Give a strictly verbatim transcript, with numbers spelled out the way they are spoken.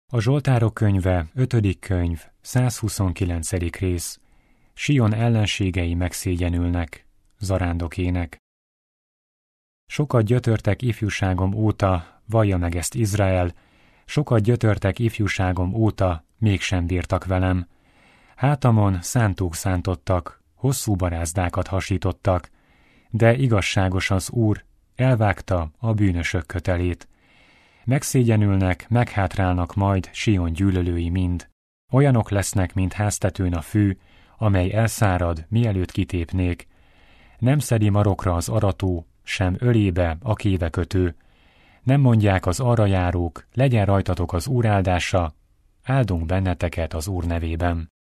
A Zsoltárok könyve, ötödik könyv, százhuszonkilencedik rész. Sion ellenségei megszégyenülnek. Zarándok ének. Sokat gyötörtek ifjúságom óta, vallja meg ezt Izrael, sokat gyötörtek ifjúságom óta, mégsem bírtak velem. Hátamon szántók szántottak, hosszú barázdákat hasítottak, de igazságos az Úr, elvágta a bűnösök kötelét. Megszégyenülnek, meghátrálnak majd Sion gyűlölői mind. Olyanok lesznek, mint háztetőn a fű, amely elszárad, mielőtt kitépnék. Nem szedi marokra az arató, sem ölébe a kévekötő. Nem mondják az arrajárók, legyen rajtatok az Úr áldása, áldunk benneteket az Úr nevében.